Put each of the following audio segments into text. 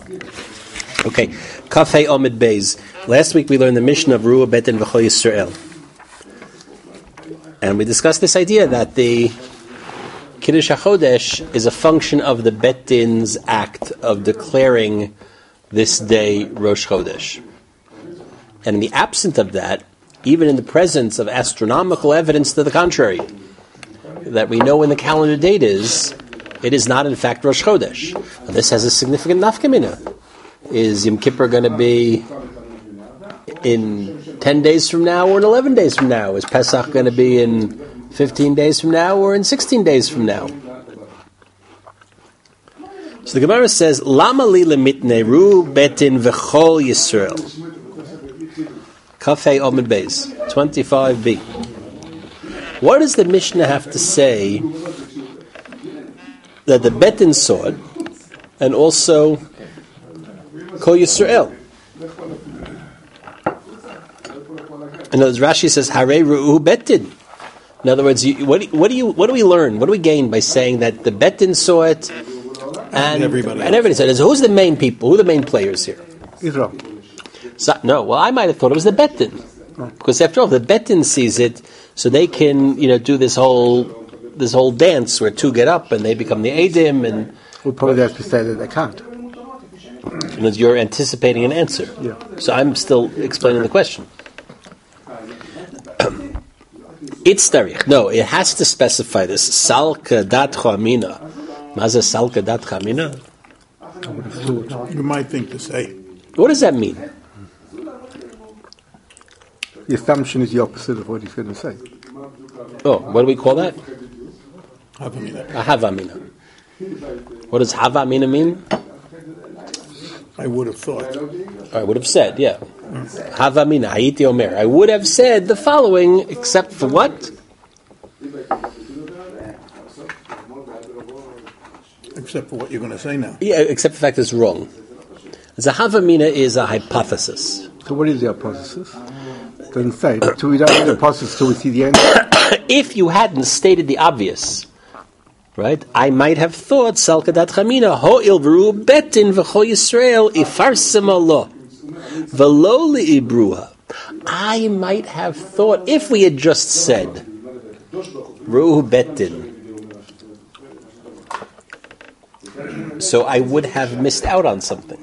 Okay, Kafei Omid Beis. Last week we learned the mission of Ruah Betin V'Chol Yisrael. And we discussed this idea that the Kiddush HaChodesh is a function of the Bet Din's act of declaring this day Rosh Chodesh. And in the absence of that, even in the presence of astronomical evidence to the contrary, that we know when the calendar date is, it is not in fact Rosh Chodesh. Now, this has a significant nafkamina. Is Yom Kippur going to be in 10 days from now or in 11 days from now? Is Pesach going to be in 15 days from now or in 16 days from now? So the Gemara says, Lama li lemitneru betin v'chol Yisrael. Kafei Omid Beis, 25b. What does the Mishnah have to say that the Betin saw it and also Kol Yisrael? In other words, Rashi says, Harei Ru'u Betin. In other words, what do we learn? What do we gain by saying that the Betin saw it and everybody said it? So who's the main people? Who are the main players here? Israel. So, no, well, I might have thought it was the Betin. Because after all, the Betin sees it, so they can, do this whole dance where two get up and they become the Eidim, and we probably have to say that they can't. You're anticipating an answer. Yeah. So I'm still explaining the question. It's tarich. No, it has to specify this. Salka dat chamina. Maza salka dat chamina? You might think to say. What does that mean? The assumption is the opposite of what he's going to say. Oh, what do we call that? Havamina. A havamina. What does havamina mean? I would have thought. I would have said, yeah. Havamina, hayiti omer. I would have said the following, except for what? Except for what you're going to say now. Yeah, except the fact it's wrong. The havamina is a hypothesis. So what is the hypothesis? It doesn't say. So we don't know the hypothesis till we see the answer. If you hadn't stated the obvious, right? I might have thought Salkadat Chamina Ho'il V'ru Betin V'Chol Yisrael Ifarsem Allah V'lo Li'ibruha. I might have thought if we had just said Ru Betin, so I would have missed out on something.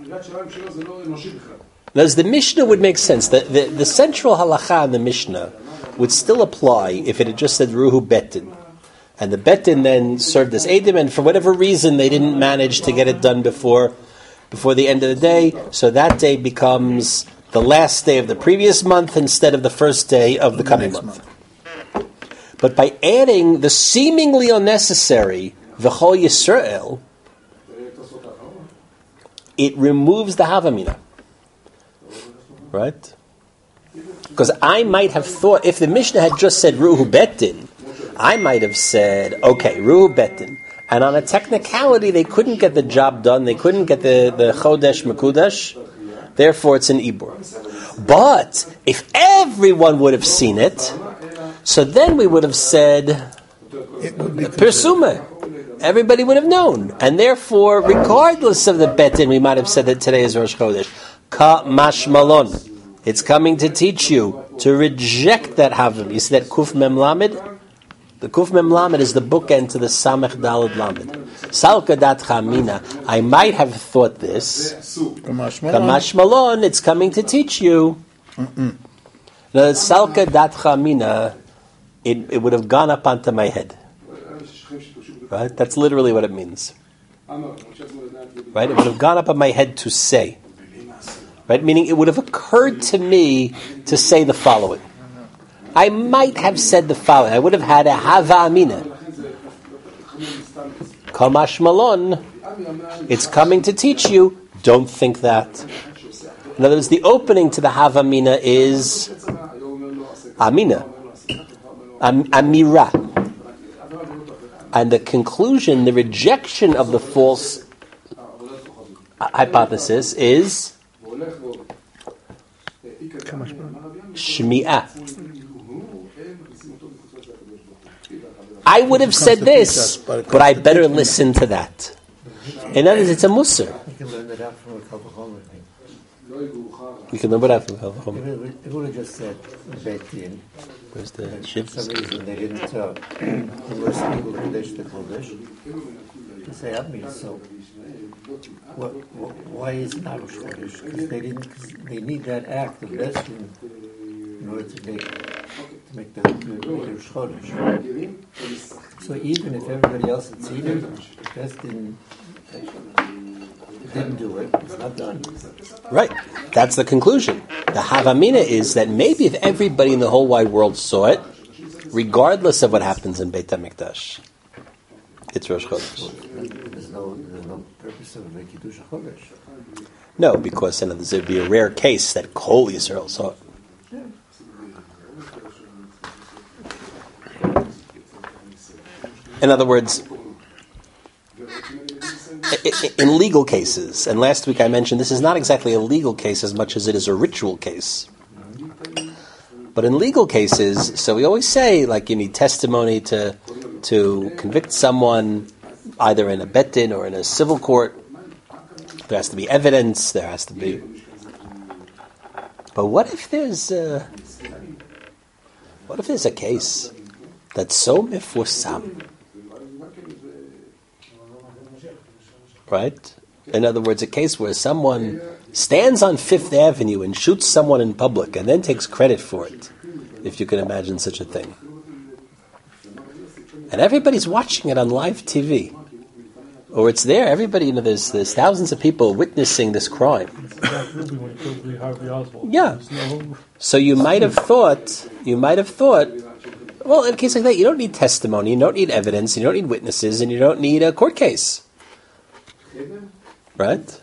Now, the Mishnah would make sense. The central halacha in the Mishnah would still apply if it had just said Ruhu Betin. And the Betin then served as Eidim, and for whatever reason they didn't manage to get it done before the end of the day, so that day becomes the last day of the previous month instead of the first day of the coming month. But by adding the seemingly unnecessary V'chol Yisrael, it removes the Havamina. Right? Because I might have thought, if the Mishnah had just said Ruhu Betin, I might have said, okay, Ruhu Betin. And on a technicality, they couldn't get the job done. They couldn't get the Chodesh Mekudash. Therefore, it's an Ibur. But if everyone would have seen it, so then we would have said Persuma. Everybody would have known. And therefore, regardless of the Betin, we might have said that today is Rosh Chodesh. Ka mashmalon. It's coming to teach you to reject that Havim. You see that Kuf Mem Lamed? The Kuf Mem Lamed is the bookend to the Samech Daled Lamed. Salka Dat Chamina. I might have thought this. Kamash Malon. It's coming to teach you. The Salka Dat Chamina, it would have gone up onto my head. Right? That's literally what it means. Right? It would have gone up on my head to say. Right? Meaning it would have occurred to me to say the following. I might have said the following. I would have had a Hava Amina. Kamash Malon. It's coming to teach you. Don't think that. In other words, the opening to the Hava Amina is Amina. Amira. And the conclusion, the rejection of the false hypothesis is Shmi'ah. I would have said this, but I better listen to that. In other words, it's a musar. it out from a couple home thing. You can learn what happened. It would have just said Bet Din. Where's the For shifts? some reason they didn't immerse people Kodesh to Kodesh. To say Abmi, so why is it not Rosh Chodesh? Because they need that act of Bestin in order to make the Rosh Chodesh. So even if everybody else had seen it, Bestin didn't do it, it's not done. Right. That's the conclusion. The Havamina is that maybe if everybody in the whole wide world saw it, regardless of what happens in Beit HaMikdash, it's Rosh Chodesh. There's no purpose of Kiddush HaChodesh. No, because there would be a rare case that Kol Yisrael saw it. In other words, in legal cases, and last week I mentioned this is not exactly a legal case as much as it is a ritual case. But in legal cases, so we always say, like, you need testimony to convict someone, either in a bet din or in a civil court. There has to be evidence. There has to be. But what if there's a case that's so mifusam, right? In other words, a case where someone stands on Fifth Avenue and shoots someone in public and then takes credit for it, if you can imagine such a thing. And everybody's watching it on live TV. Or it's there, everybody, there's thousands of people witnessing this crime. Yeah. So you might have thought, well, in a case like that, you don't need testimony, you don't need evidence, you don't need witnesses, and you don't need a court case. Right?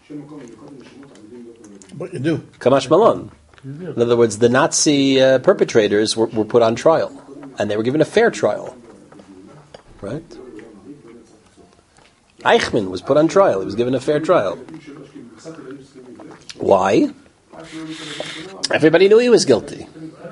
But you do. Kamash Malon. In other words, the Nazi perpetrators were put on trial, and they were given a fair trial. Right? Eichmann was put on trial. He was given a fair trial. Why? Everybody knew he was guilty.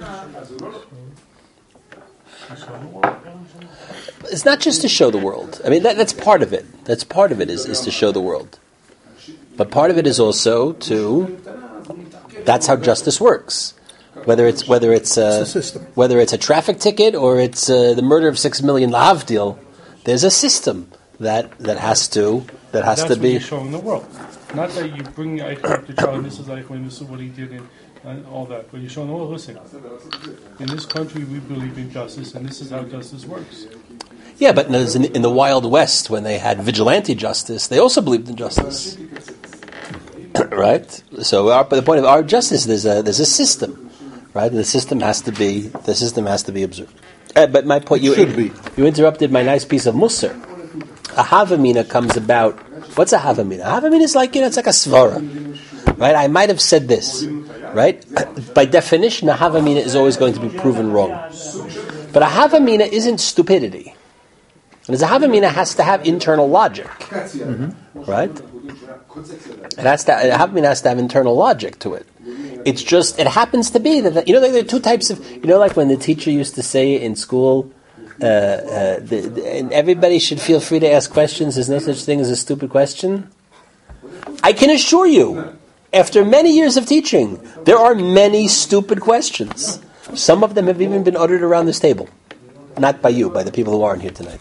It's not just to show the world. I mean, that's part of it. That's part of it is to show the world. But part of it is also that's how justice works. Whether it's a traffic ticket or it's the murder of 6 million lahavdil, there's a system that has to be. That's what you're showing the world. Not that you bring Eichmann to trial and this is Eichmann, this is what he did and all that. But you're showing the world, listen, in this country we believe in justice and this is how justice works. Yeah, but in the Wild West, when they had vigilante justice, they also believed in justice. Right? So the point of our justice, there's a system. Right? And the system has to be observed. But my point, you interrupted my nice piece of Musar. A Havamina comes about. What's a Havamina? A Havamina is like, it's like a svara. Right? I might have said this. Right? By definition, a Havamina is always going to be proven wrong. But a Havamina isn't stupidity. And a Havamina has to have internal logic. Right? A Havamina has to have internal logic to it. It's just, it happens to be that, there are two types of, like when the teacher used to say in school, and everybody should feel free to ask questions, there's no such thing as a stupid question. I can assure you, after many years of teaching, there are many stupid questions. Some of them have even been uttered around this table. Not by you, by the people who aren't here tonight.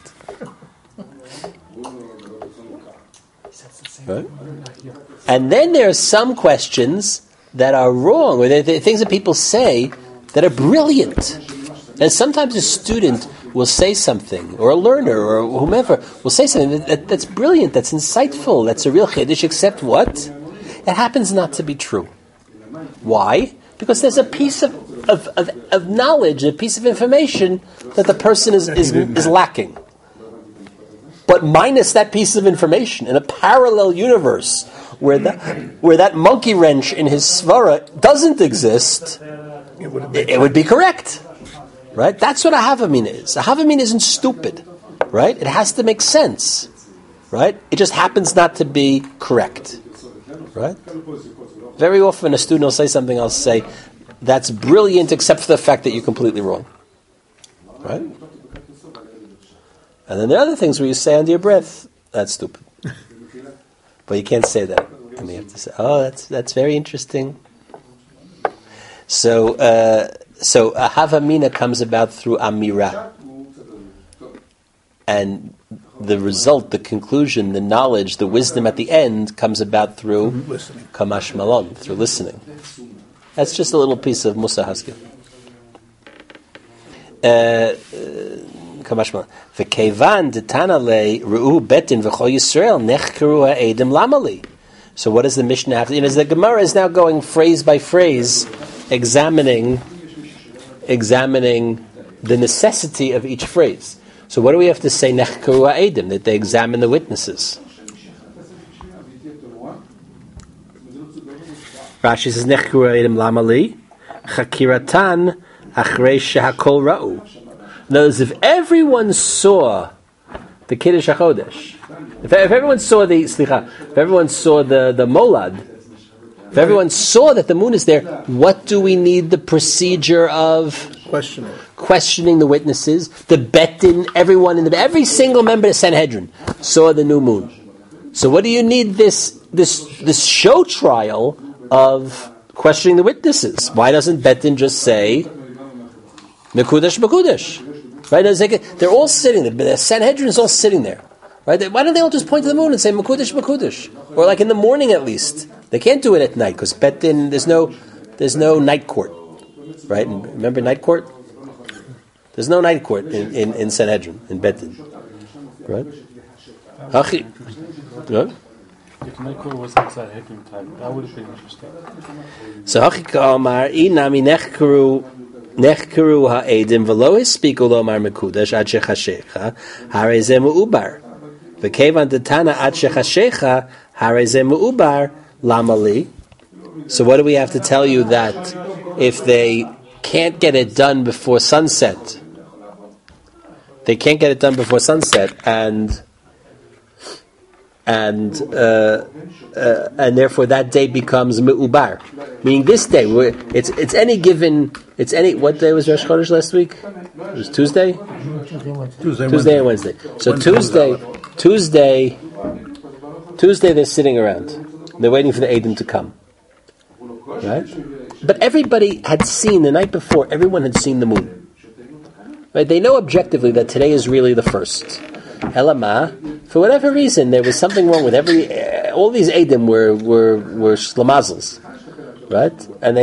Right? And then there are some questions that are wrong, or they're things that people say that are brilliant. And sometimes a student will say something, or a learner, or whomever, will say something that's brilliant, that's insightful, that's a real chiddush, except what? It happens not to be true. Why? Because there's a piece of knowledge, a piece of information that the person is lacking. But minus that piece of information, in a parallel universe where that monkey wrench in his svara doesn't exist, it would be correct. Right? That's what a Havamina is. A Havamina isn't stupid. Right? It has to make sense. Right? It just happens not to be correct. Right? Very often a student will say something, I'll say, that's brilliant except for the fact that you're completely wrong. Right? And then there are other things where you say under your breath, that's stupid. But you can't say that. And we have to say, that's very interesting. So Havamina comes about through Amira. And the result, the conclusion, the knowledge, the wisdom at the end comes about through Listening. Kamash Malon, through listening. That's just a little piece of Musa Haskell. Kamash Malon. V'kevan detana le ru'u betin v'chol Yisrael nechkeru ha'edim lamali. So what does the Mishnah have to do? The Gemara is now going phrase by phrase, examining the necessity of each phrase. So what do we have to say? Nechkeru ha'edim, that they examine the witnesses. Rashi says Nechkeru ha'edim lamali chakiratan achrei shehakol ra'u. In other words, if everyone saw the Kiddush HaChodesh, if everyone saw the molad, if everyone saw that the moon is there, what do we need the procedure of questioning the witnesses? The betin, every single member of Sanhedrin saw the new moon. So what do you need this show trial of questioning the witnesses? Why doesn't betin just say Mekudesh? Right? They're all sitting there. The Sanhedrin is all sitting there. Right? Why don't they all just point to the moon and say Mekudesh? Or like in the morning at least. They can't do it at night because betin, there's no night court. Right? And remember night court? There's no night court in Sanhedrin, in betin. Right? If night court was like Sanhedrin time, that would have been interesting. So Hachika Omar, Inami Nechkeru ha'edim v'lo hispiku lomar mekudash ad shechashecha harei ze me'ubar v'kevan detana ad shechashecha harei ze me'ubar lamali. So what do we have to tell you that if they can't get it done before sunset, and therefore that day becomes me'ubar. Meaning this day, it's any given. What day was Rosh Chodesh last week? It was Tuesday and Wednesday. So Tuesday, they're sitting around. They're waiting for the Eidim to come. Right? But everybody had seen, the night before, everyone had seen the moon. Right? They know objectively that today is really the first. Elama, for whatever reason, there was something wrong with all these Eidim were shlamazels. Right? And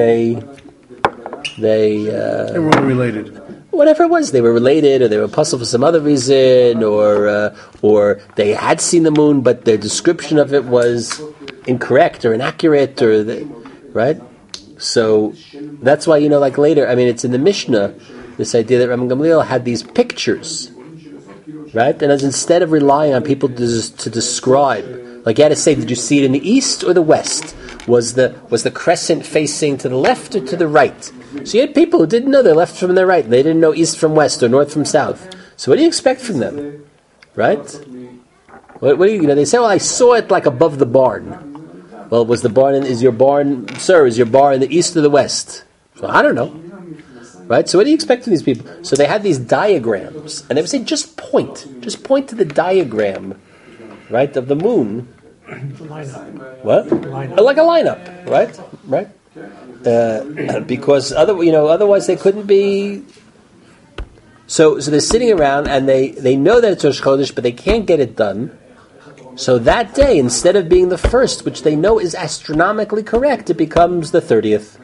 they were related. Whatever it was, they were related, or they were puzzled for some other reason, or they had seen the moon, but their description of it was incorrect or inaccurate, right? So that's why like later. I mean, it's in the Mishnah this idea that Rabban Gamliel had these pictures, right? And as instead of relying on people to describe, like you had to say, did you see it in the east or the west? Was the crescent facing to the left or to the right? So you had people who didn't know their left from their right. They didn't know east from west or north from south. So what do you expect from them? Right? What do you they say, well, I saw it like above the barn. Well, is your barn in the east or the west? So I don't know. Right? So what do you expect from these people? So they had these diagrams, and they would say, just point to the diagram, right, of the moon. What? Like a lineup, right? Because otherwise they couldn't be. So they're sitting around and they know that it's Rosh Chodesh, but they can't get it done. So that day, instead of being the first, which they know is astronomically correct, it becomes the 30th.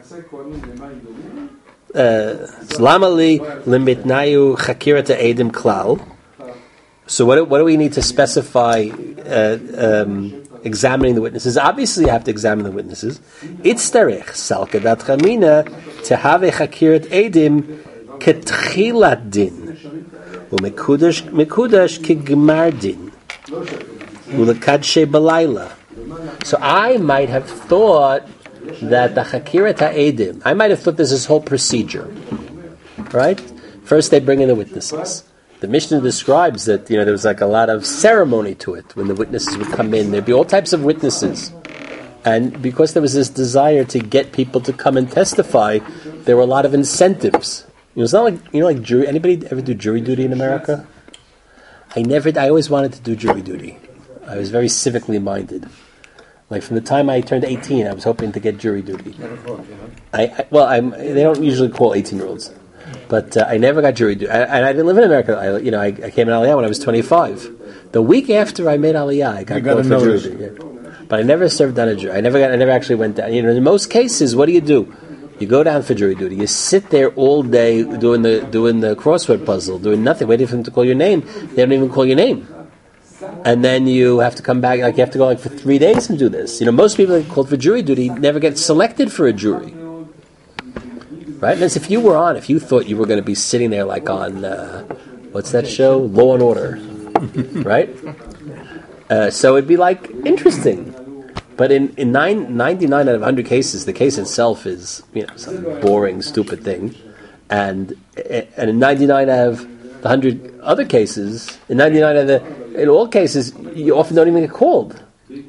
Lamali limitnayu chakirata edim klal. So what do we need to specify? Examining the witnesses. Obviously, you have to examine the witnesses. It's tarech salkadat chamina to have a chakirat edim ketchilat din umekudash kigmar din ulekadshe balayla. So I might have thought that the chakirat edim. I might have thought there's this whole procedure, right? First, they bring in the witnesses. The Mishnah describes that there was like a lot of ceremony to it when the witnesses would come in. There'd be all types of witnesses, and because there was this desire to get people to come and testify, there were a lot of incentives. It's not like jury. Anybody ever do jury duty in America? I always wanted to do jury duty. I was very civically minded, Like from the time I turned 18, I was hoping to get jury duty. Never thought, you know. They don't usually call 18-year-olds, but I never got jury duty. And I didn't live in America. I came in Aliyah when I was 25. The week after I made Aliyah, I got called for jury duty. Yeah. But I never served on a jury. I never actually went down. In most cases, what do? You go down for jury duty. You sit there all day doing the crossword puzzle, doing nothing, waiting for them to call your name. They don't even call your name. And then you have to come back, you have to go for 3 days and do this. Most people that are called for jury duty never get selected for a jury. Right? And as if you thought you were going to be sitting there like on, what's that show? Law and Order. Right? So it'd be interesting. But in 99 out of 100 cases, the case itself is some boring, stupid thing. And in 99 out of the 100 other cases, in all cases, you often don't even get called.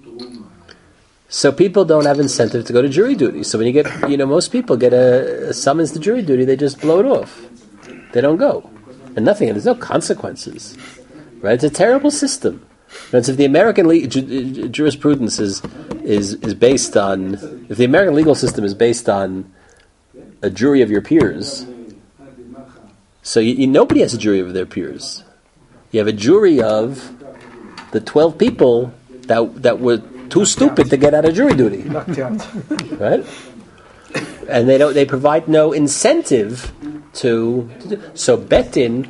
So people don't have incentive to go to jury duty. So when you get, most people get a summons to jury duty, they just blow it off. They don't go. And nothing, and there's no consequences. Right? It's a terrible system. And if the American jurisprudence is based on, if the American legal system is based on a jury of your peers, so nobody has a jury of their peers. You have a jury of the 12 people that were too stupid to get out of jury duty, right? And they provide no incentive to so Bet-Din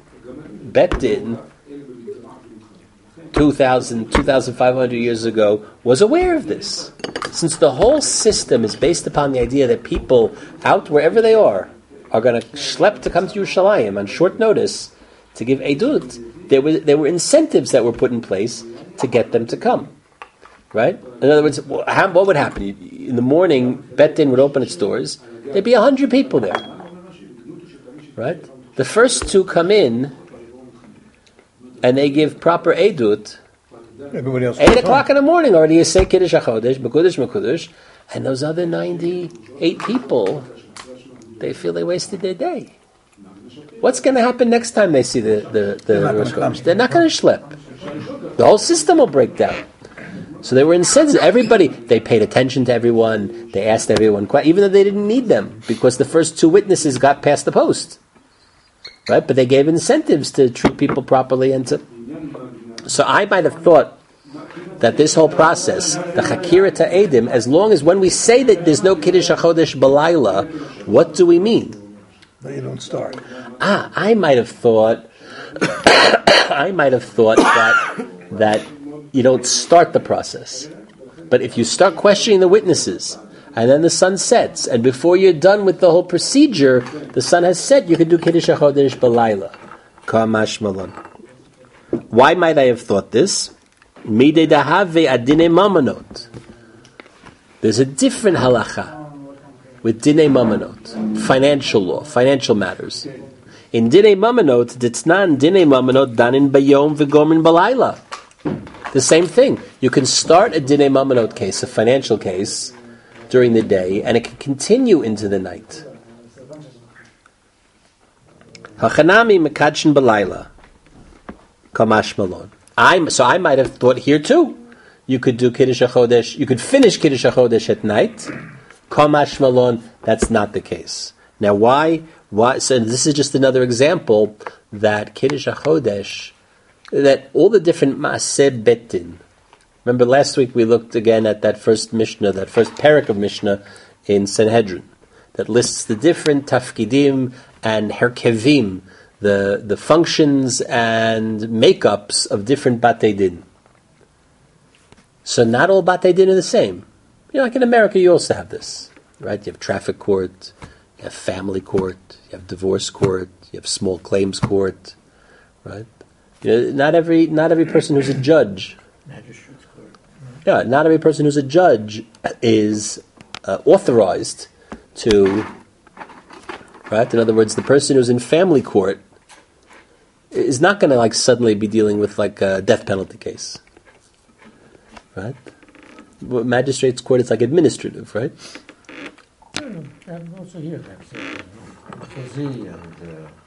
2,500 years ago was aware of this. Since the whole system is based upon the idea that people out wherever they are going to schlep to come to Yerushalayim on short notice to give Eidut, there were incentives that were put in place to get them to come. Right? In other words, what would happen? In the morning, Bet-Din would open its doors. There'd be 100 people there. Right? The first two come in, and they give proper Eidut. Everybody else 8 o'clock in the morning already, you say Kiddush HaChodesh, Mekudesh, and those other 98 people, they feel they wasted their day. What's going to happen next time they see the Rosh Chodesh? They're not going to schlep. The whole system will break down. So they were incensed. Everybody, they paid attention to everyone. They asked everyone, even though they didn't need them, because the first two witnesses got past the post. Right? But they gave incentives to treat people properly and to... So I might have thought that this whole process, the Chakira Ta'edim, as long as when we say that there's no Kiddush HaChodesh B'layla, what do we mean? That you don't start. I might have thought that you don't start the process. But if you start questioning the witnesses, and then the sun sets, and before you're done with the whole procedure, the sun has set, you can do Kiddush HaChodesh B'layla. Kamash Malon. Why might I have thought this? Midei dahave adine mamonot. There's a different halacha with dinei mamonot, financial law, financial matters. In dinei mamonot, ditznan dinei mamonot danin bayom v'gomin balayla. The same thing. You can start a dinei mamonot case, a financial case, during the day, and it can continue into the night. Hachanami mekadshin balayla. Kamash Malon. So I might have thought here too. You could do Kiddush HaChodesh. You could finish Kiddush HaChodesh at night. Kamash Malon. That's not the case. Now, why? So this is just another example that Kiddush HaChodesh, that all the different Maaseh Bet-Din. Remember last week we looked again at that first Mishnah, that first parak of Mishnah in Sanhedrin, that lists the different tafkidim and herkevim, the functions and makeups of different Batei Din. So not all Batei Din are the same. Like in America, you also have this, right? You have traffic court, you have family court, you have divorce court, you have small claims court, right? Not every person who's a judge. Magistrate's court. Yeah, not every person who's a judge is authorized to. Right? In other words, the person who's in family court is not going to suddenly be dealing with a death penalty case. Right? Magistrate's court is administrative, right? And also here, that's Chazi and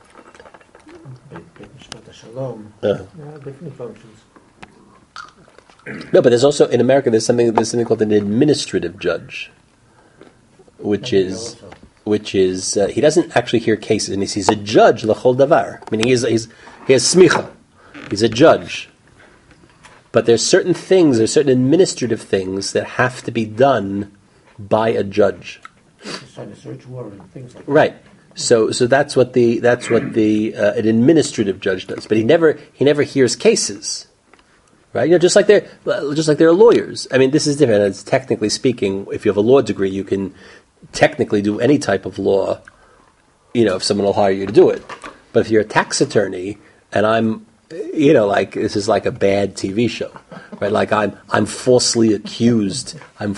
Beit Mishpat HaShalom. Different functions. No, but there's also in America there's something called an administrative judge, which is he doesn't actually hear cases, and he's a judge l'chol davar, meaning he has smicha, he's a judge. But there's certain administrative things that have to be done by a judge. Just trying to search warrant and things like that. Right. So that's what an administrative judge does. But he never hears cases. Right? Just like there are lawyers. I mean, this is different. It's technically speaking, if you have a law degree, you can technically do any type of law, if someone will hire you to do it. But if you're a tax attorney and I'm this is like a bad TV show, right? Like I'm falsely accused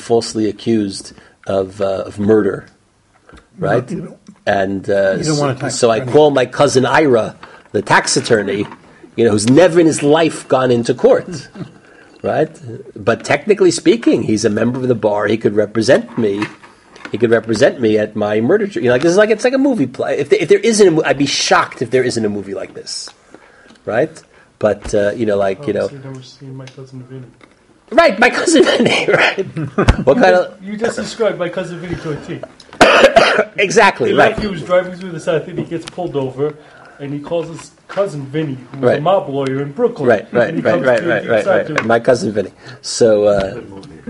of murder, right? And so I call my cousin Ira, the tax attorney, who's never in his life gone into court, right? But technically speaking, he's a member of the bar. He could represent me. He could represent me at my murder trial. This is it's like a movie play. If there isn't, I'd be shocked if there isn't a movie like this. Right, but You've never seen My Cousin Vinny. Right, My Cousin Vinny. Right. What kind of? You just described My Cousin Vinny to a T. Exactly. Right. Like he was driving through the South and he gets pulled over, and he calls his cousin Vinny, who's a mob lawyer in Brooklyn. Right. My Cousin Vinny. So,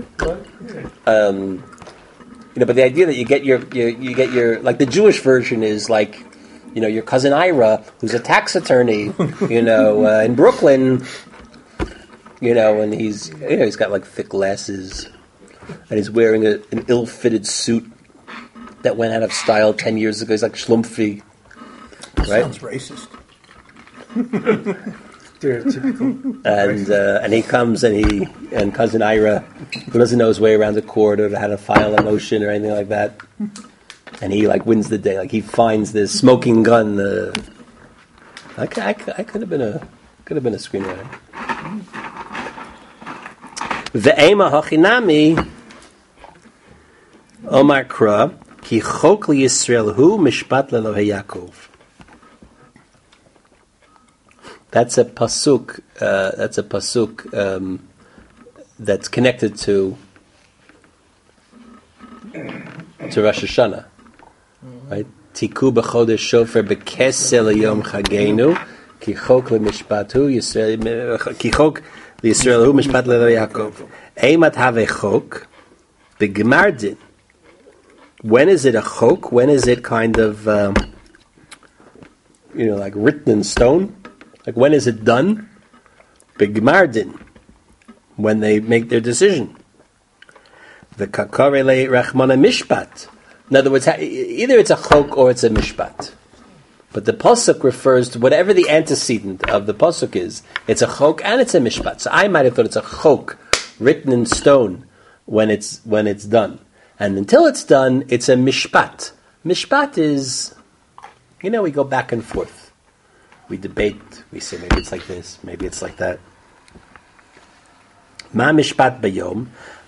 but the idea that you get your like the Jewish version is like. Your cousin Ira, who's a tax attorney, in Brooklyn, and he's got like thick glasses, and he's wearing an ill-fitted suit that went out of style 10 years ago. He's like Schlumpfy, right? Sounds racist. Stereotypical. And he comes and cousin Ira, who doesn't know his way around the court or how to file a motion or anything like that. And he wins the day. He finds this smoking gun. I could have been a screenwriter. Ve'ema hachinami Omar Kra ki chok li Yisrael hu mishpat leLohe Yaakov. That's a pasuk. That's connected to Rosh Hashanah. Right? Tiku b'chodesh shofer b'kesel yom chagenu ki chok leMishpatu Yisrael ki chok liYisrael hu mishpat leLohe Yaakov. Eimat have chok b'gemar din. When is it a chok? When is it kind of written in stone? When is it done? B'gemar din. When they make their decision. The kakarele rachmana mishpat. In other words, either it's a chok or it's a mishpat. But the pasuk refers to whatever the antecedent of the pasuk is. It's a chok and it's a mishpat. So I might have thought it's a chok written in stone when it's done. And until it's done, it's a mishpat. Mishpat is, we go back and forth. We debate. We say maybe it's like this, maybe it's like that. Ma mishpat bayom.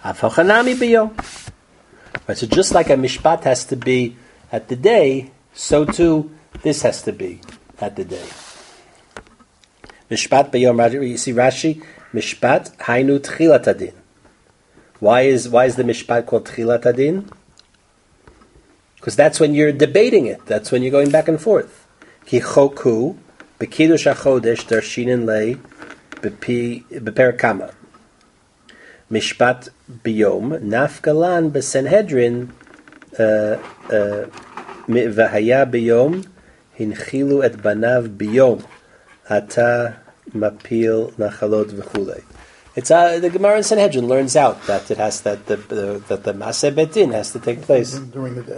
Right, so just like a mishpat has to be at the day, so too this has to be at the day. Mishpat b'yom. You see Rashi, mishpat hainu tchilat hadin. Why is the mishpat called tchilat hadin? Because that's when you're debating it. That's when you're going back and forth. Ki choku b'kiddush hachodesh darshinin lei b'per kama. Mishpat biyom nafgalan b'Sanhedrin v'haya biyom hinchilu et banav biyom ata mapil nachalot v'chulei. It's the Gemara in Sanhedrin learns out that it has that the Maseh Betin has to take place during the day.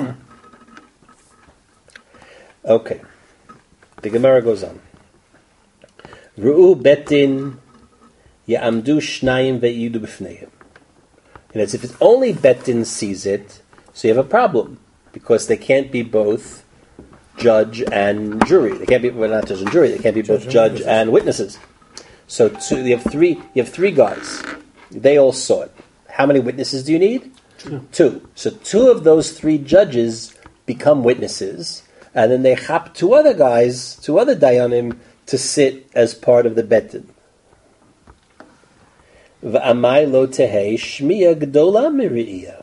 Okay, the Gemara goes on. Ru'u Betin. Ya'amdu shnayim ve'idu b'fneihem. And as if it's only Betin sees it, so you have a problem because they can't be both judge and jury. They can't be not judge and jury. They can't be both judge and witnesses. So you have three guys. They all saw it. How many witnesses do you need? Two. So two of those three judges become witnesses, and then they chap two other dayanim to sit as part of the Betin. V'amai lo tehei shmiya gdola miri'iyah.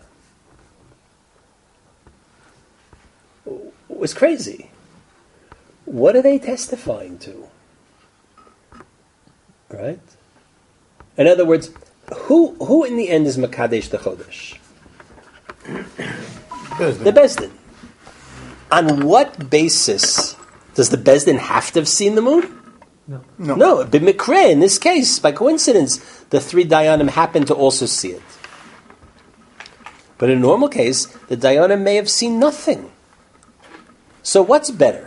It was crazy. What are they testifying to? Right? In other words, who in the end is Makadesh the Chodesh? The Bezdin. On what basis does the Bezdin have to have seen the moon? No. B'mikre, in this case, by coincidence, the three Dayanim happen to also see it. But in a normal case, the Dayanim may have seen nothing. So what's better?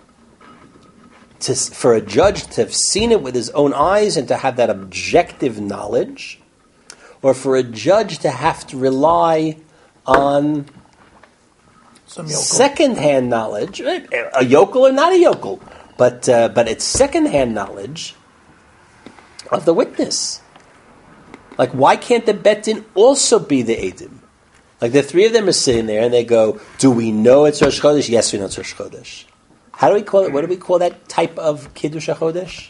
For a judge to have seen it with his own eyes and to have that objective knowledge, or for a judge to have to rely on second-hand knowledge, a yokel or not a yokel, but it's second-hand knowledge of the witness. Like, why can't the Betin also be the Eidim? Like, the three of them are sitting there and they go, do we know it's Rosh Chodesh? Yes, we know it's Rosh Chodesh. How do we call it? What do we call that type of Kiddush HaChodesh?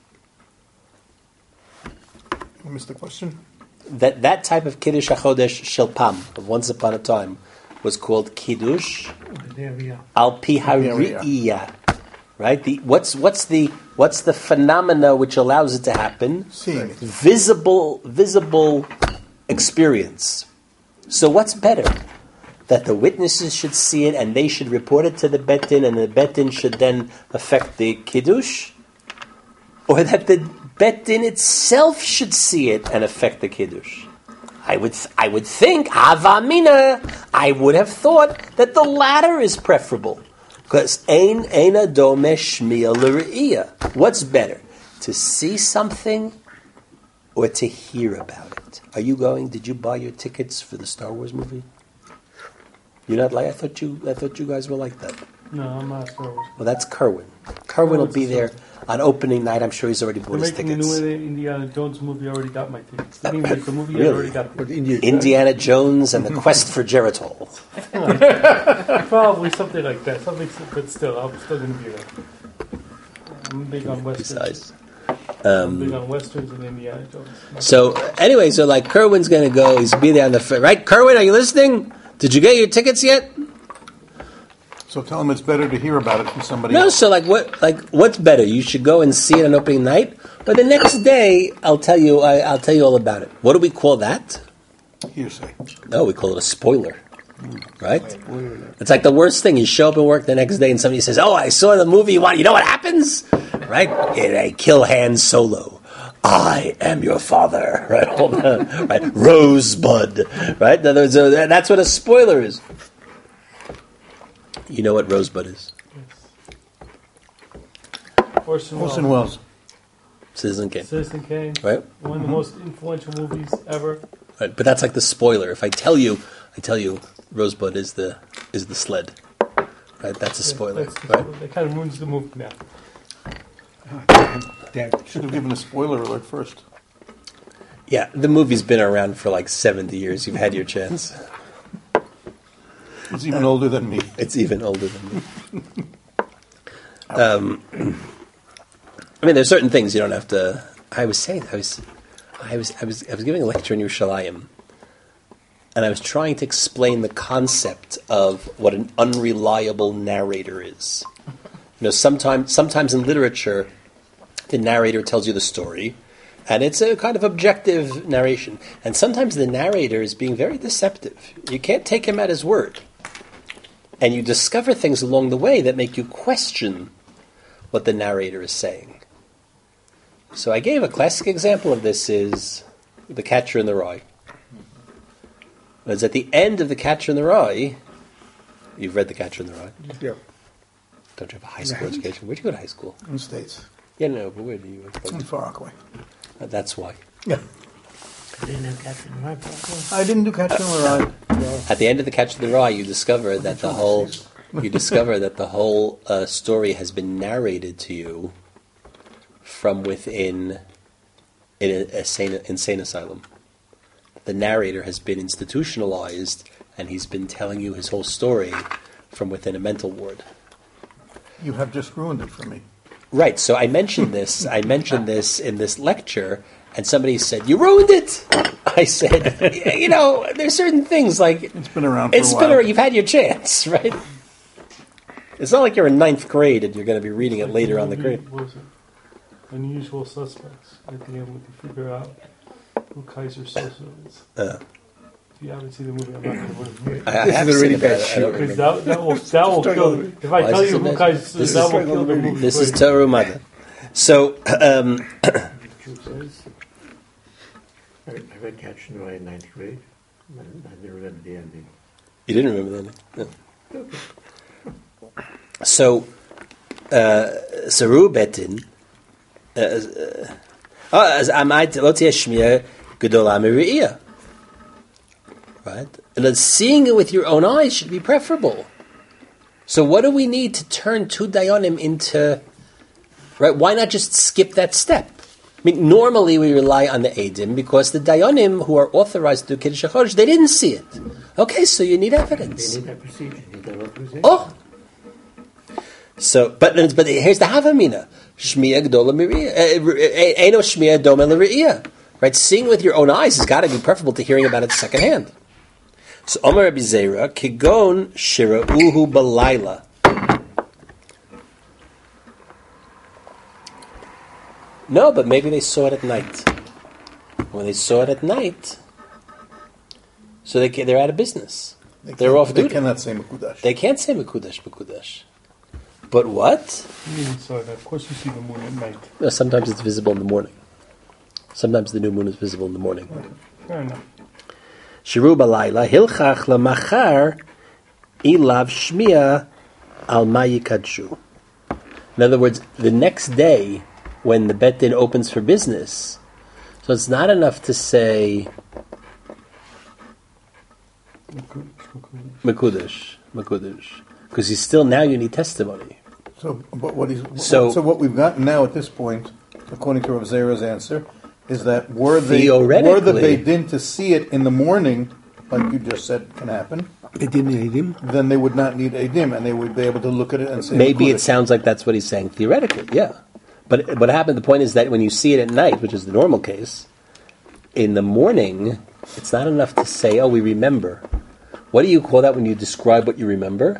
I missed the question. That type of Kiddush HaChodesh Shilpam, of once upon a time, was called Kiddush Al Pi HaRi'iyah. Right? What's the phenomena which allows it to happen? Seeing it. Visible experience. So what's better? That the witnesses should see it and they should report it to the Betin, and the Betin should then affect the Kiddush? Or that the Betin itself should see it and affect the Kiddush? I would think, Havamina, I would have thought that the latter is preferable. Because Eina Dome Shmiya L'Re'iyah. What's better? To see something or to hear about it? Did you buy your tickets for the Star Wars movie? You're not like, I thought you guys were like that. No, I'm not Star Wars. Well, that's Kerwin. Kerwin will be there on opening night. I'm sure he's already bought his They're making tickets. a new Indiana Jones movie. I already got my tickets. They didn't make the movie. I already got the Indiana Jones and the Quest for Geritol. Probably something like that. But still, I'm still going to be there. I'm big on westerns. Besides. I'm big on westerns and Indiana Jones. So like Kerwin's going to go. He's going to be there on the right. Kerwin, are you listening? Did you get your tickets yet? So tell them it's better to hear about it from somebody No, else. so what's better? You should go and see it on opening night, but the next day I'll tell you all about it. What do we call that? Hearsay. No, we call it a spoiler. Right? It's like the worst thing. You show up at work the next day and somebody says, "Oh, I saw the movie. You know what happens?" Right? They kill Han Solo. I am your father. Right? Hold on. Right? Rosebud. Right? In other words, that's what a spoiler is. You know what Rosebud is? Orson Welles. Citizen Kane. Citizen Kane. Right? One of the most influential movies ever. Right, but that's like the spoiler. If I tell you Rosebud is the sled. Right, that's a spoiler. Right? That kind of ruins the movie now. Damn. Should have given a spoiler alert first. Yeah, the movie's been around for like 70 years. You've had your chance. It's even older than me. It's even older than me. I mean, there's certain things you don't have to. I was giving a lecture in Yerushalayim, and I was trying to explain the concept of what an unreliable narrator is. Sometimes in literature, the narrator tells you the story, and it's a kind of objective narration. And sometimes the narrator is being very deceptive. You can't take him at his word. And you discover things along the way that make you question what the narrator is saying. So I gave a classic example of this is The Catcher in the Rye. It's at the end of The Catcher in the Rye. You've read The Catcher in the Rye? Yeah. Don't you have a high school education? Where'd you go to high school? In the States. Yeah, no, but where do you go? In Far Rockaway. That's why. Yeah. I didn't have Catcher in the Rye. I didn't do Catcher in the Rye. At the end of The Catcher in the Rye, you discover that the whole story has been narrated to you from within an insane asylum. The narrator has been institutionalized, and he's been telling you his whole story from within a mental ward. You have just ruined it for me. Right. So I mentioned this in this lecture, and somebody said, "You ruined it." I said, there's certain things like It's been around for a while. You've had your chance, right? It's not like you're in 9th grade and you're going to be reading it later on the grade. What was it? Unusual Suspects. At the end, we can figure out who Kaiser Sosa is. If you haven't seen the movie, I'm not going to ruin it. I have seen it, but I don't remember. Because that will kill it. If I tell you who Kaiser Sosa is, that will kill the movie. This is Toru Mada. So, I read Catch and Rye in 9th grade. I didn't remember the ending. you didn't remember that? No. So, Saru Betin, right? And then seeing it with your own eyes should be preferable. So what do we need to turn 2 dayanim into, right? Why not just skip that step? I mean, normally we rely on the Eidim because the dayanim who are authorized to do Kiddush HaChodesh, they didn't see it. Okay, so you need evidence. They need that procedure. You need that authorization. Oh! So, but here's the Havamina. Shmiya Gdola Miriya. Eino Shmiya Doma L'Ri'iyah. Right? Seeing with your own eyes has got to be preferable to hearing about it secondhand. So, Omer Rabbi Zera, Kigon Shira'uhu Balayla. No, but maybe they saw it at night. When they saw it at night, so they're out of business. They're off duty. They cannot say Mekudash. They can't say Mekudash. But what? So, of course, you see the moon at night. No, sometimes it's visible in the morning. Sometimes the new moon is visible in the morning. Fair enough. Shiru balayla hilchach lamachar ilav shmiya al mayikadshu. In other words, the next day when the Bet Din opens for business, so it's not enough to say Mekudash, because now you need testimony. So, but what So what we've gotten now at this point, according to Rav Zera's answer, is that were the Theoretically- Beit Din to see it in the morning, like you just said can happen, then they would not need Eidim, and they would be able to look at it and say Maybe it Mekudash. sounds like that's what he's saying theoretically, yeah. But what happened, the point is that when you see it at night, which is the normal case, in the morning, it's not enough to say, oh, we remember. What do you call that when you describe what you remember?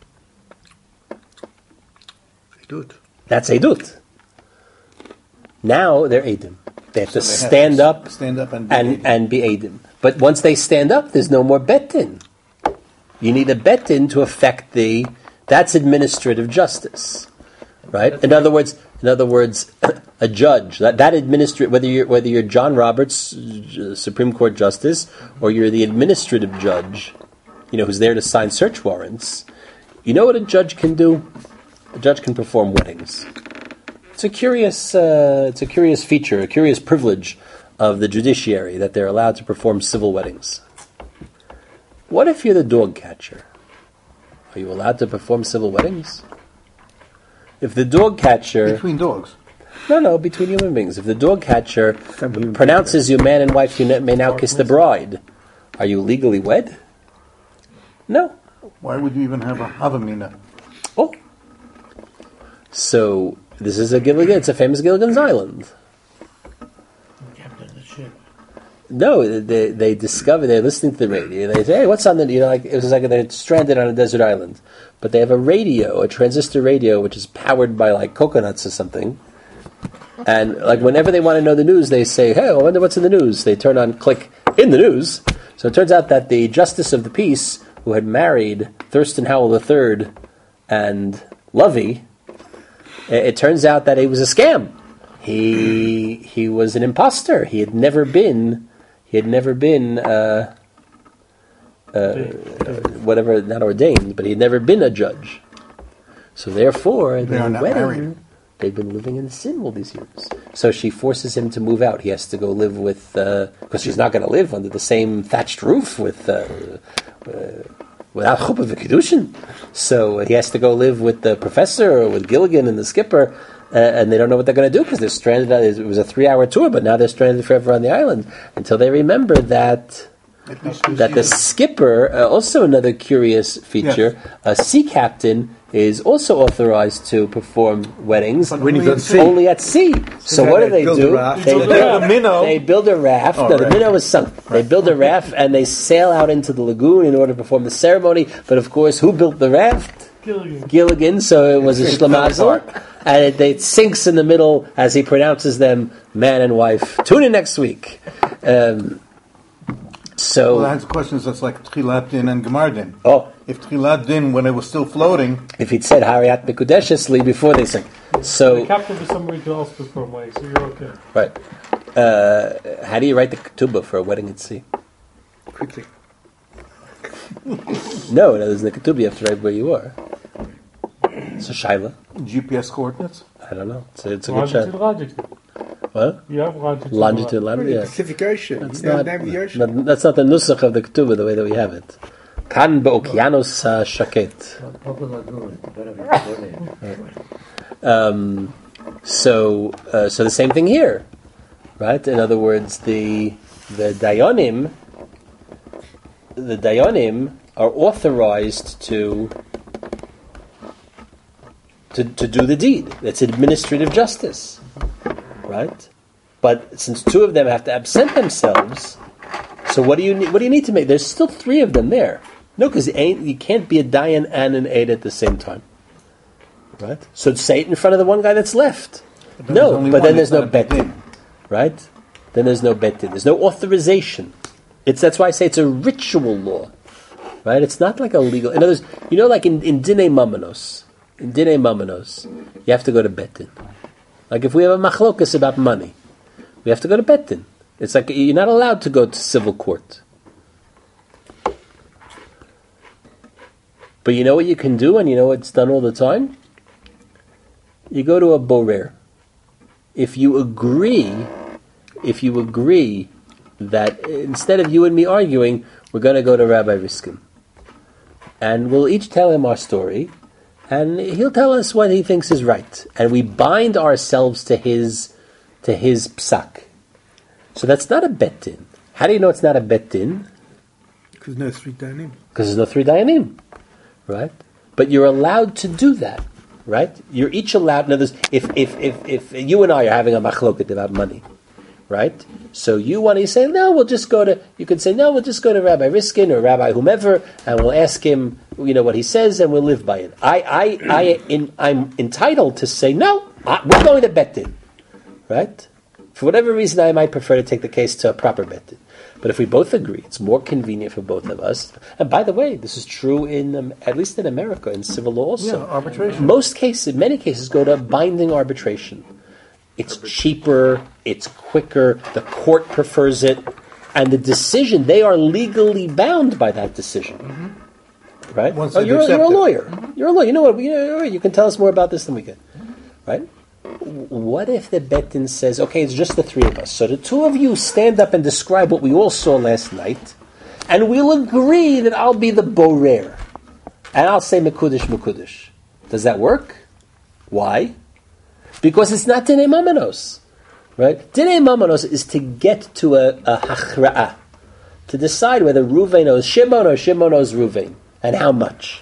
Edut. That's Eidut. Now they're Eidim. They have to stand up and be Eidim. But once they stand up, there's no more Bet Din. You need a Bet Din to affect that's administrative justice. Right? In other words, a judge that whether you're John Roberts, Supreme Court Justice, or you're the administrative judge, who's there to sign search warrants. You know what a judge can do? A judge can perform weddings. It's a curious feature, a curious privilege of the judiciary that they're allowed to perform civil weddings. What if you're the dog catcher? Are you allowed to perform civil weddings? If the dog catcher... Between dogs. No, between human beings. If the dog catcher pronounces you man and wife, you may now kiss the bride. Are you legally wed? No. Why would you even have a Havamina? Oh. So, this is it's a famous Gilligan's Island. Captain of the ship. No, they discover, they're listening to the radio, they say, hey, what's on the, it was like they're stranded on a desert island. But they have a radio, a transistor radio, which is powered by coconuts or something. And whenever they want to know the news, they say, hey, I wonder what's in the news. They turn on, click, in the news. So it turns out that the Justice of the Peace, who had married Thurston Howell III and Lovey, it turns out that it was a scam. He was an imposter. He had never been whatever, not ordained, but he had never been a judge. So therefore, They are not married. They've been living in sin all these years. So she forces him to move out. He has to go live with, because she's not going to live under the same thatched roof without chuppah v'kiddushin. So he has to go live with the professor or with Gilligan and the skipper, and they don't know what they're going to do because they're stranded. It was a 3-hour tour, but now they're stranded forever on the island until they remember that the skipper, also another curious feature, a sea captain is also authorized to perform weddings When he's at sea. only at sea. So what do they build do? a raft. They build a minnow. They build a raft. Oh, No, the right. minnow is sunk. They build a raft and they sail out into the lagoon in order to perform the ceremony. But of course, who built the raft? Gilligan. So it was a shlemazel, and it sinks in the middle as he pronounces them man and wife. Tune in next week. Well, I have questions that's like Tchilat Din and Gemar Din. Oh, If Tchilat Din, when it was still floating, if he'd said Hariat Mikudeshesli before they sink. The So, captain for somebody could also perform weddings, so you're okay. right. How do you write the ketubah for a wedding at sea? Quickly. No, there's the ketubah. You have to write where you are. So Shaila, GPS coordinates. I don't know. It's a good shot. Longitude. What? You have longitude. Longitude, yeah. Pacific Ocean. That's You don't not, have the ocean. that's not the nusach of the ketubah the way that we have it. Kan be'okianos shaket. Open lagoon, better be coordinated. So the same thing here, right? In other words, the dayanim are authorized to do the deed. It's administrative justice, right? But since two of them have to absent themselves, so what do you need to make? There's still three of them there. No, because you can't be a dayan and an aid at the same time. Right? So say it in front of the one guy that's left. No, but then there's no betin. Right? Then there's no betin. There's no authorization. That's why I say it's a ritual law. Right? It's not like a legal. In other words, like in Dinei Mamanos. In Dinei Mamanos, you have to go to betin. Like if we have a machlokas about money, we have to go to betin. It's like you're not allowed to go to civil court. But you know what you can do, and you know what's done all the time? You go to a borer. If you agree that instead of you and me arguing, we're going to go to Rabbi Riskin. And we'll each tell him our story, and he'll tell us what he thinks is right. And we bind ourselves to his psak. So that's not a bet-din. How do you know it's not a bet-din? Because no three dayanim. Because there's no three dayanim. Right? But you're allowed to do that. Right? You're each allowed. In other words, if you and I are having a machloket about money, right? So you want to say, no, we'll just go to. You can say, no, we'll just go to Rabbi Riskin or Rabbi whomever, and we'll ask him, what he says, and we'll live by it. I'm entitled to say, no, we're going to bet-din, right? For whatever reason, I might prefer to take the case to a proper bet-din. But if we both agree, it's more convenient for both of us. And by the way, this is true in at least in America, in civil law also. Yeah, arbitration. Many cases go to binding arbitration. It's cheaper, it's quicker, the court prefers it, and the decision, they are legally bound by that decision. Mm-hmm. Right? You're a lawyer. Mm-hmm. You're a lawyer. You know what? You can tell us more about this than we can. Right? What if the bet-din says, okay, it's just the three of us. So the two of you stand up and describe what we all saw last night, and we'll agree that I'll be the borer. And I'll say mekudesh. Does that work? Why? Because it's not Dinei Mamanos. Right? Dinei Mamanos is to get to a hachra'ah, to decide whether Ruvain owes Shimon or Shimon owes Ruvain, and how much.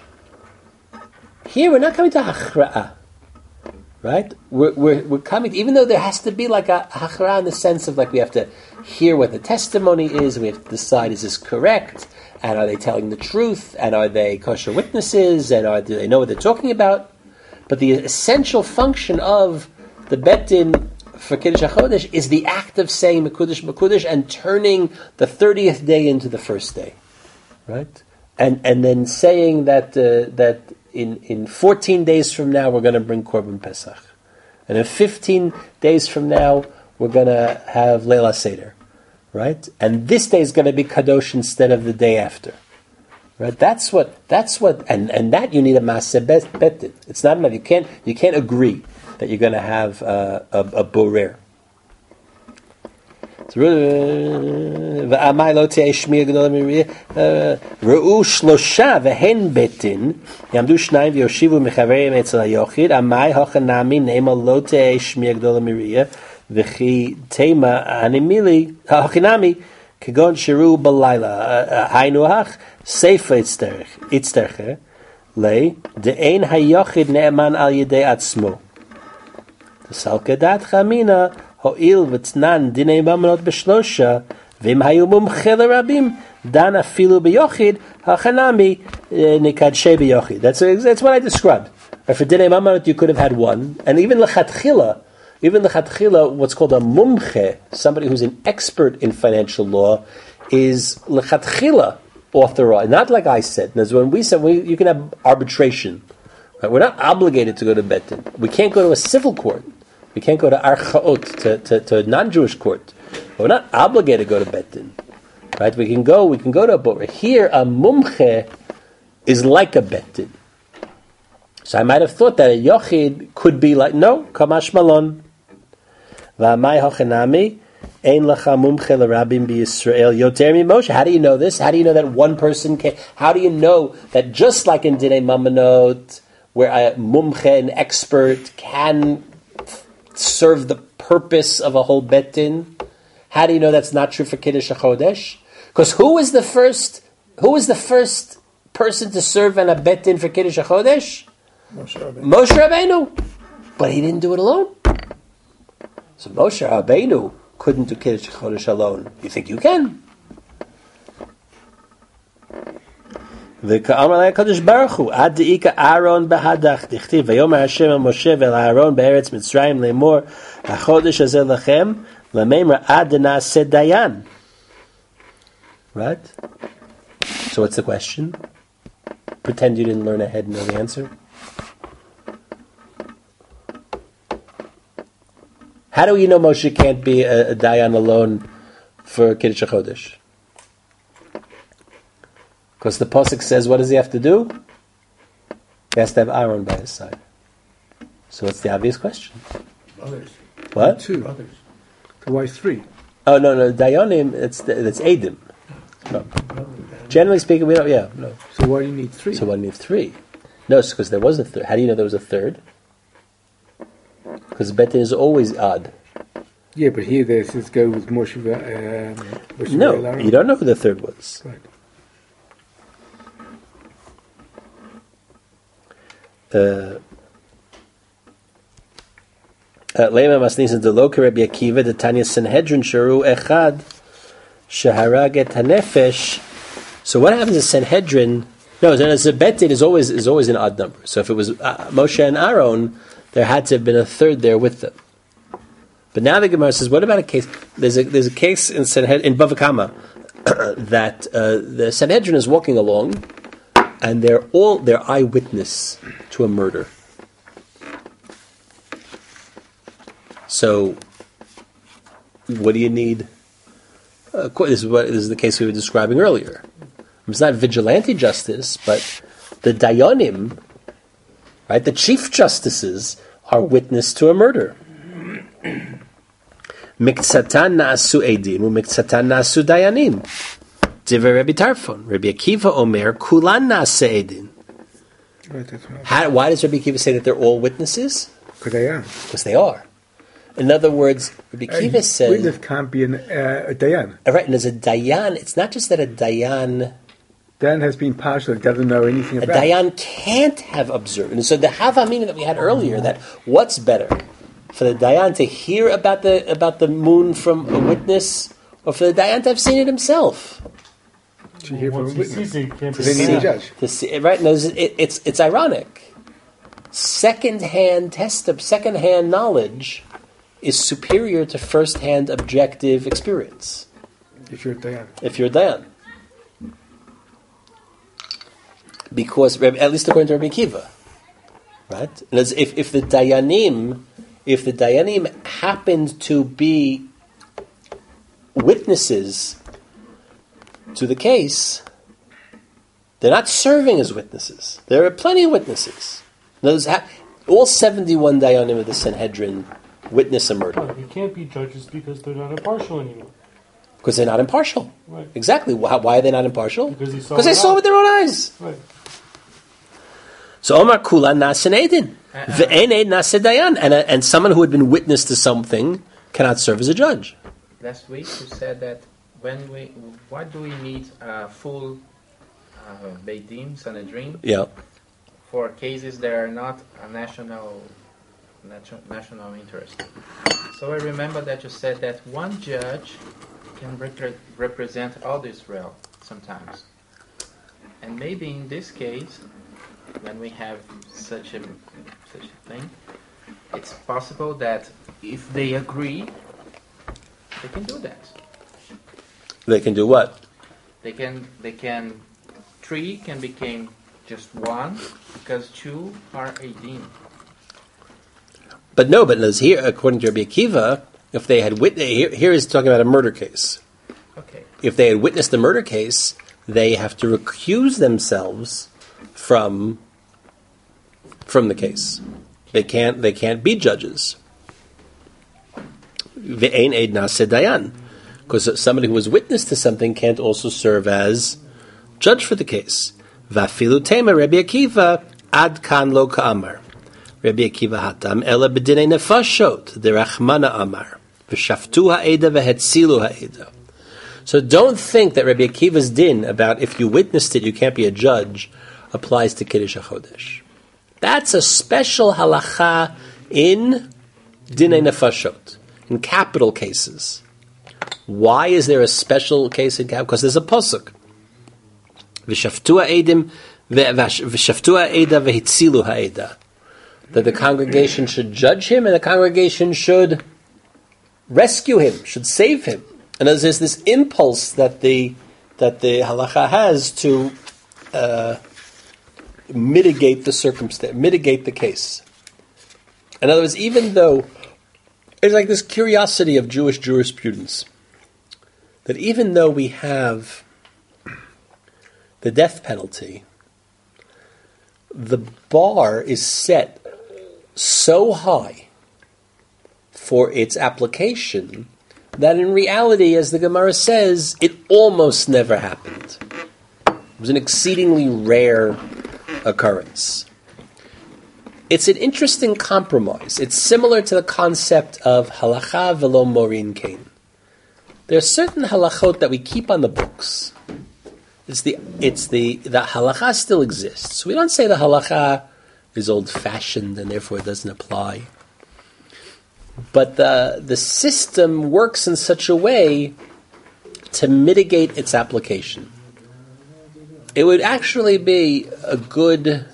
Here we're not coming to hachra'ah. Right? We're coming, even though there has to be like a hachra'ah in the sense of like we have to hear what the testimony is, we have to decide is this correct, and are they telling the truth, and are they kosher witnesses, and do they know what they're talking about? But the essential function of the bet-din for Kiddush HaChodesh is the act of saying Mekudesh and turning the 30th day into the first day. Right? And then saying that in 14 days from now we're going to bring Korban Pesach. And in 15 days from now we're going to have Leila Seder. Right? And this day is going to be Kadosh instead of the day after. Right? That's what, and that you need a Maaseh Bet-din. It's not enough. You can't agree that you're going to have a borer. V'amai lo te'eh shmiya gedola miriyah re'u shlosha v'hen betin yamdu shnayim v'yoshivu mechaverim etzel hayochid amai hachanami ne'ema lo te'eh shmiya gedola miriyah v'chi tema hanimili hachinami kegon shiru balayla hainu hach seifa itzterche Lei de'ein hayochid ne'eman al yedei atzmo. Salkedat chamina ho'il v'tznan dinei mamonot b'shlosha v'im hayu mumche l'rabim dan afilu b'yochid hachanami nikadshe b'yochid. That's what I described. For dinei mamonot you could have had one, and even l'chatchila, what's called a mumche, somebody who's an expert in financial law, is l'chatchila authorized. Not like I said. That's when we said you can have arbitration. Right? We're not obligated to go to Beit Din. We can't go to a civil court. We can't go to archaot, to a non-Jewish court. But we're not obligated to go to Beit Din. Right? We can go to a boat. Here, a mumche is like a Beit Din. So I might have thought that a yochid could be like, no, kamash malon. V'amai hochanami, ein lacha mumche l'rabim b'Yisrael yoter mi Moshe. How do you know this? How do you know that one person can? How do you know that just like in Dinei Mamonot, where a mumche, an expert, can serve the purpose of a whole Beit Din? How do you know that's not true for Kiddush HaChodesh? Because who was the first person to serve in a Beit Din for Kiddush HaChodesh? Moshe Rabbeinu. But he didn't do it alone. So Moshe Rabbeinu couldn't do Kiddush HaChodesh alone. You think you can? V'ka'amar lei HaKadosh Baruch Hu, ad de'ika Aaron b'hadach, dichtiv, v'yomer Hashem al Moshe ve'el Aaron be'eretz Mitzrayim le'mor, ha'chodesh hazeh lachem, l'meimra ad na'aseh dayan. Right? So what's the question? Pretend you didn't learn ahead and know the answer. How do we know Moshe can't be a dayan alone for Kiddush HaChodesh? Because the Pasuk says, what does he have to do? He has to have Aaron by his side. So it's the obvious question. Brothers. What? Two. Brothers. So why three? Oh, no, Dayanim, it's Eidim. No. Generally speaking, we don't, no. So why do you need three? So why do you need three? No, it's because there was a third. How do you know there was a third? Because Beit Din is always odd. Yeah, but here this is go with Moshe. No, you don't know who the third was. Right. Lema masnisin de lo Rabbi Akiva de Tanya Sanhedrin sharu echad shaharag et hanefesh. So what happens in Sanhedrin? No, a Beit Din is always an odd number. So if it was Moshe and Aaron, there had to have been a third there with them. But now the Gemara says, what about a case? There's a case in Bava Kama that the Sanhedrin is walking along, and they're eyewitness to a murder. So, what do you need? This is the case we were describing earlier. It's not vigilante justice, but the dayanim, right? The chief justices are witness to a murder. Miktsatan na'asu edim, umiktsatan na'asu dayanim. Divrei Rabbi Tarfon, Rabbi Akiva Omer, kulan na'aseh edim. Why does Rabbi Akiva say that they're all witnesses? Because they are. Because they are. In other words, Rabbi Akiva says... Witness can't be a dayan. Right, and as a dayan, it's not just that a dayan... Dayan has been partial, doesn't know anything about it. A dayan can't have observed. And so the havamina that we had earlier, that what's better? For the dayan to hear about the moon from a witness, or for the dayan to have seen it himself? To hear from a witness. Then he need a judge. To see, right? No, it's ironic. Second-hand knowledge is superior to first-hand objective experience. If you're a dayan. Because, at least according to Rabbi Akiva, right? And if the dayanim happened to be witnesses to the case, they're not serving as witnesses. There are plenty of witnesses. All 71 dayanim of the Sanhedrin witness a murder. They can't be judges because they're not impartial anymore. Because they're not impartial. Right. Exactly. Why are they not impartial? Because they saw it with their own eyes. Right. So Omar Kula Nasen Eidin. Ve'en Eid Nase Dayan. And someone who had been witness to something cannot serve as a judge. Last week you said that why do we need a full Beit Din, Sanhedrin? Yeah. for cases that are not a national interest. So I remember that you said that one judge can represent all Israel sometimes. And maybe in this case, when we have such a thing, it's possible that if they agree, they can do that. They can do what? They can 3 can become just 1 because 2 are a din. But here, according to Rabbi Akiva, if they had here is talking about a murder case. Okay. If they had witnessed the murder case, they have to recuse themselves from the case. They can't be judges. Ve'ein eid naseh dayan, because somebody who was witness to something can't also serve as judge for the case. Va'afilu tema Rabbi Akiva ad kan lo ka'amar. Rabbi Akiva hatam ela b'dinei nefashot derachmana amar v'shaftu ha'eda v'hetzilu ha'eda. So don't think that Rabbi Akiva's din about if you witnessed it you can't be a judge applies to Kiddush HaChodesh. That's a special halacha in dinei nefashot, in capital cases. Why is there a special case in capital? Because there's a pasuk. V'shaftu ha'edim v'shaftu ha'eda v'hetzilu ha'eda. That the congregation should judge him and the congregation should rescue him, should save him. And there's this impulse that the halacha has to mitigate the circumstance, mitigate the case. In other words, even though there's like this curiosity of Jewish jurisprudence, that even though we have the death penalty, the bar is set so high for its application that in reality, as the Gemara says, it almost never happened. It was an exceedingly rare occurrence. It's an interesting compromise. It's similar to the concept of halacha velo morin kain. There are certain halachot that we keep on the books. The halacha still exists. We don't say the halacha is old-fashioned and therefore it doesn't apply. But the system works in such a way to mitigate its application. It would actually be a good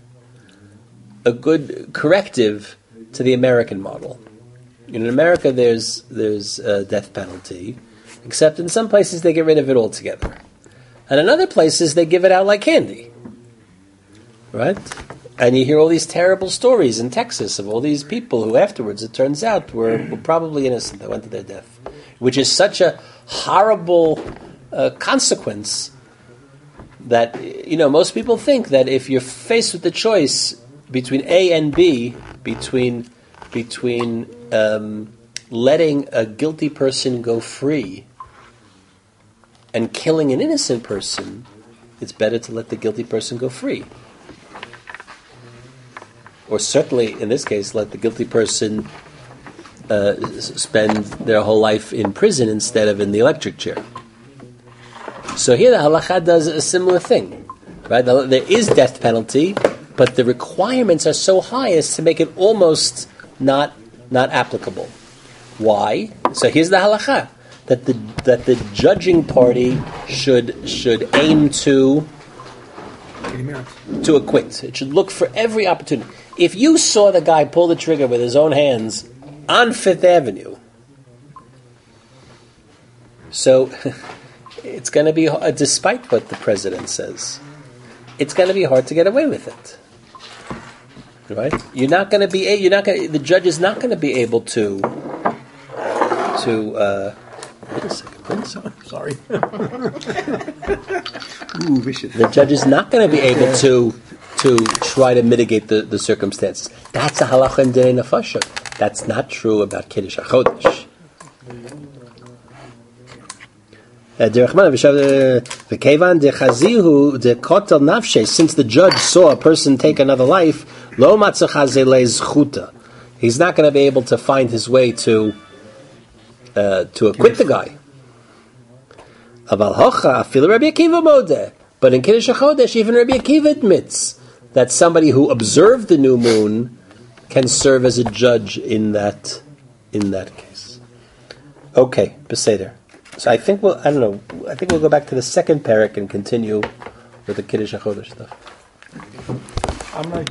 corrective to the American model. In America, there's a death penalty, except in some places they get rid of it altogether, and in other places they give it out like candy, right? And you hear all these terrible stories in Texas of all these people who afterwards, it turns out, were probably innocent that went to their death, which is such a horrible consequence that, most people think that if you're faced with the choice between A and B, between letting a guilty person go free and killing an innocent person, it's better to let the guilty person go free. Or certainly, in this case, let the guilty person spend their whole life in prison instead of in the electric chair. So here the halacha does a similar thing, right? There is death penalty, but the requirements are so high as to make it almost not applicable. Why? So here's the halacha that the judging party should aim to acquit. It should look for every opportunity. If you saw the guy pull the trigger with his own hands on Fifth Avenue, so it's going to be, despite what the president says, it's going to be hard to get away with it, right? The judge is not going to be able to. Wait a second. Sorry. Ooh, vicious. The judge is not going to be able to try to mitigate the circumstances. That's a halacha in dinei nefashot. That's not true about Kiddush HaChodesh. Since the judge saw a person take another life, lo matzah, he's not going to be able to find his way to acquit the guy. But in Kiddush HaChodesh, even Rabbi Akiva admits that somebody who observed the new moon can serve as a judge in that case. Okay, Beseder. So I think we'll go back to the second parak and continue with the Kiddush HaChodesh stuff. I'm not